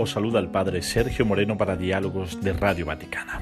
os saluda el padre Sergio Moreno para Diálogos de Radio Vaticana.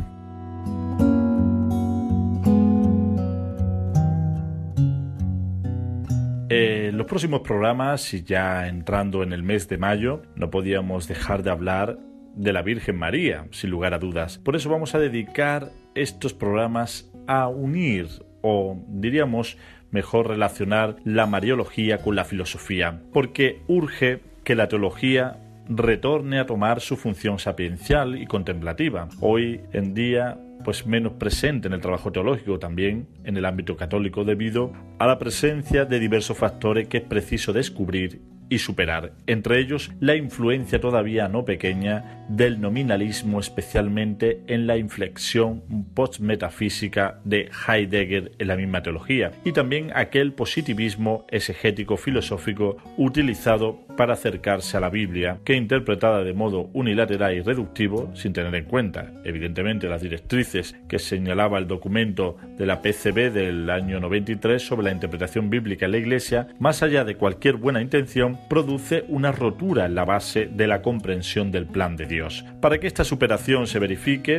En los próximos programas, y ya entrando en el mes de mayo, no podíamos dejar de hablar de la Virgen María, sin lugar a dudas. Por eso vamos a dedicar estos programas a unir, o diríamos mejor relacionar, la mariología con la filosofía, porque urge que la teología retorne a tomar su función sapiencial y contemplativa. Hoy en día, pues menos presente en el trabajo teológico, también en el ámbito católico, debido a la presencia de diversos factores que es preciso descubrir y superar, entre ellos la influencia todavía no pequeña del nominalismo, especialmente en la inflexión postmetafísica de Heidegger en la misma teología, y también aquel positivismo exegético filosófico utilizado para acercarse a la Biblia, que interpretada de modo unilateral y reductivo, sin tener en cuenta evidentemente las directrices que señalaba el documento de la PCB del año 93 sobre la interpretación bíblica en la Iglesia, más allá de cualquier buena intención, produce una rotura en la base de la comprensión del plan de Dios. Para que esta superación se verifique,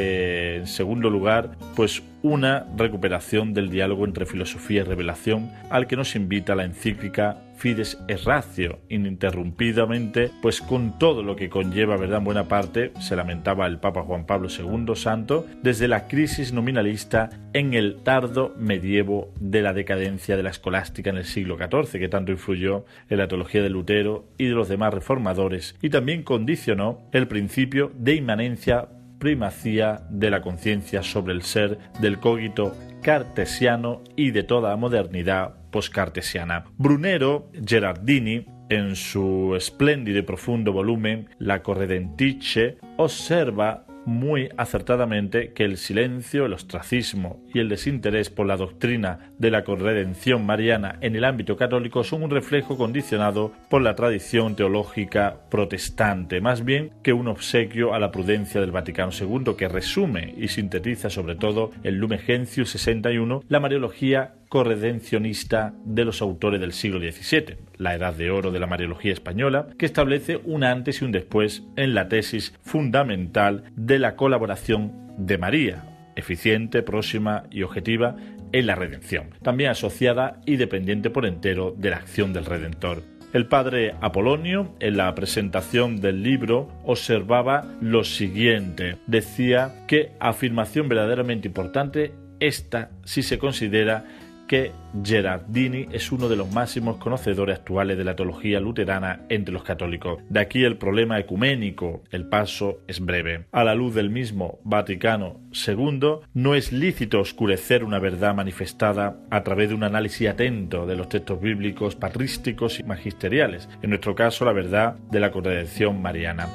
en segundo lugar, pues una recuperación del diálogo entre filosofía y revelación, al que nos invita la encíclica Fides et Ratio, ininterrumpidamente, pues con todo lo que conlleva, ¿verdad? En buena parte, se lamentaba el Papa Juan Pablo II Santo, desde la crisis nominalista en el tardo medievo de la decadencia de la escolástica en el siglo XIV, que tanto influyó en la teología de Lutero y de los demás reformadores, y también condicionó el principio de inmanencia, primacía de la conciencia sobre el ser, del cogito cartesiano y de toda modernidad poscartesiana. Brunero Gerardini, en su espléndido y profundo volumen La Corredentice, observa muy acertadamente que el silencio, el ostracismo y el desinterés por la doctrina de la corredención mariana en el ámbito católico son un reflejo condicionado por la tradición teológica protestante, más bien que un obsequio a la prudencia del Vaticano II, que resume y sintetiza sobre todo en Lumen Gentium 61 la mariología corredencionista de los autores del siglo XVII, la edad de oro de la mariología española, que establece un antes y un después en la tesis fundamental de la colaboración de María, eficiente, próxima y objetiva en la redención, también asociada y dependiente por entero de la acción del Redentor. El padre Apolonio, en la presentación del libro, observaba lo siguiente. Decía que afirmación verdaderamente importante, esta si se considera que Gerardini es uno de los máximos conocedores actuales de la teología luterana entre los católicos. De aquí el problema ecuménico. El paso es breve. A la luz del mismo Vaticano II, no es lícito oscurecer una verdad manifestada a través de un análisis atento de los textos bíblicos, patrísticos y magisteriales. En nuestro caso, la verdad de la corredención mariana.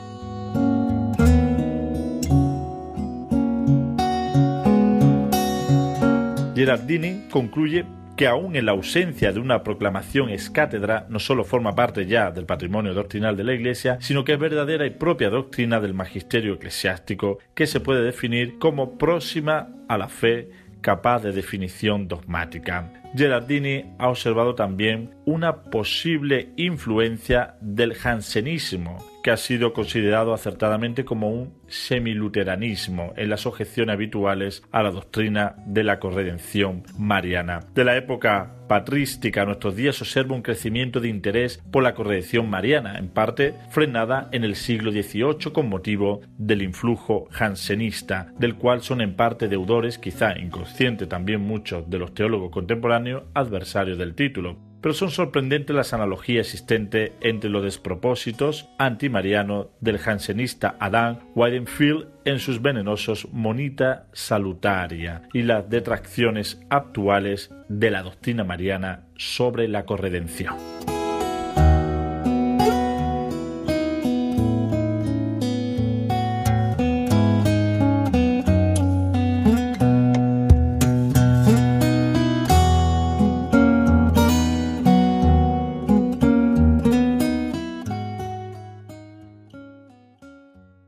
Gerardini concluye que aún en la ausencia de una proclamación ex cátedra, no solo forma parte ya del patrimonio doctrinal de la Iglesia, sino que es verdadera y propia doctrina del magisterio eclesiástico, que se puede definir como próxima a la fe, capaz de definición dogmática. Gerardini ha observado también una posible influencia del jansenismo, que ha sido considerado acertadamente como un semiluteranismo en las objeciones habituales a la doctrina de la corredención mariana. De la época patrística a nuestros días observa un crecimiento de interés por la corredención mariana, en parte frenada en el siglo XVIII con motivo del influjo jansenista, del cual son en parte deudores, quizá inconsciente también muchos de los teólogos contemporáneos, adversarios del título. Pero son sorprendentes las analogías existentes entre los despropósitos antimarianos del jansenista Adam Weidenfeld en sus venenosos Monita Salutaria y las detracciones actuales de la doctrina mariana sobre la corredención.